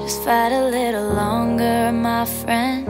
Just fight a little longer, my friend.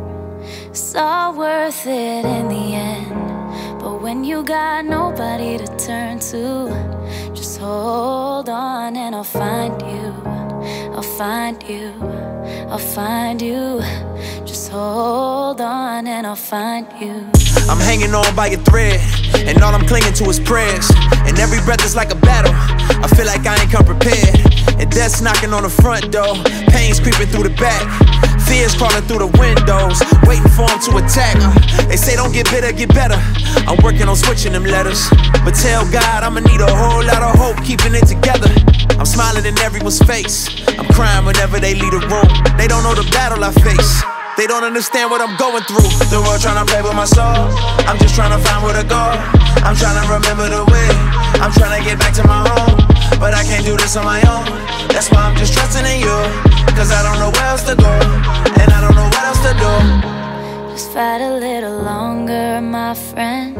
It's all worth it in the end. But when you got nobody to turn to, just hold on and I'll find you. I'll find you. I'll find you. Just hold on and I'll find you. I'm hanging on by a thread, and all I'm clinging to is prayers. And every breath is like a battle. I feel like I ain't come prepared. And death's knocking on the front door. Pain's creeping through the back. Fears crawling through the windows, waiting for them to attack. They say don't get bitter, get better. I'm working on switching them letters. But tell God I'ma need a whole lot of hope keeping it together. I'm smiling in everyone's face. I'm crying whenever they leave the room. They don't know the battle I face. They don't understand what I'm going through. The world tryna play with my soul. I'm just tryna find where to go. I'm tryna remember the way. I'm tryna get back to my home. But I can't do this on my own. That's why I'm just trusting in you. Cause I don't know where else to go. And I don't know what else to do. Just fight a little longer, my friend.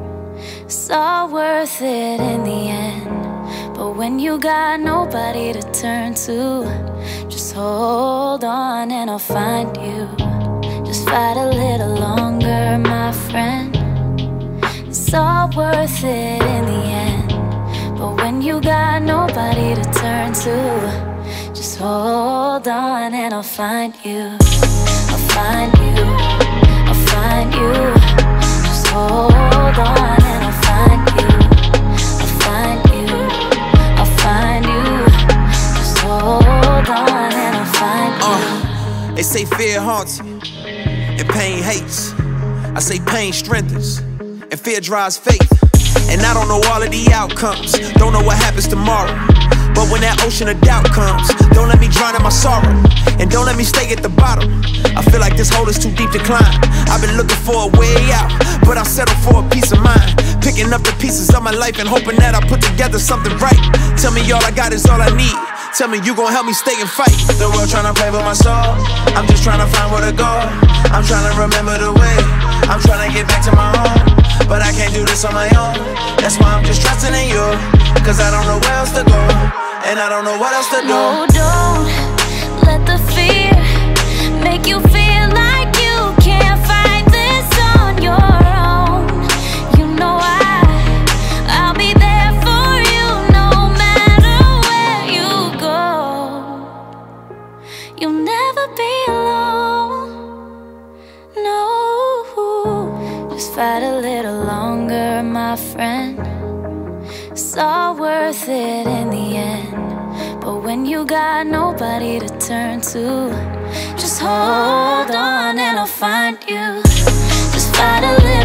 It's all worth it in the end. But when you got nobody to turn to, just hold on and I'll find you. Just fight a little longer, my friend. It's all worth it in the end. But when you got nobody to turn to, just hold on and I'll find you. I'll find you. I'll find you. Just hold on and I'll find you. I'll find you. I'll find you. Just hold on and I'll find you. They say fear haunts you and pain hates. I say pain strengthens and fear drives faith. And I don't know all of the outcomes, don't know what happens tomorrow. But when that ocean of doubt comes, don't let me drown in my sorrow. And don't let me stay at the bottom. I feel like this hole is too deep to climb. I've been looking for a way out, but I'll settle for a peace of mind. Picking up the pieces of my life and hoping that I put together something right. Tell me all I got is all I need. Tell me you gon' help me stay and fight. The world tryna play with my soul. I'm just tryna find where to go. I'm tryna remember the way. I'm tryna get back to my home. But I can't do this on my own. That's why I'm just trusting in you. Cause I don't know where else to go. And I don't know what else to do. No, don't let the fear make you feel like you can't fight this on your own. You know I'll be there for you no matter where you go. You'll never be alone. No, just fight a little longer, my friend. It's all worth it in the end. But when you got nobody to turn to, just hold on and I'll find you. Just fight a little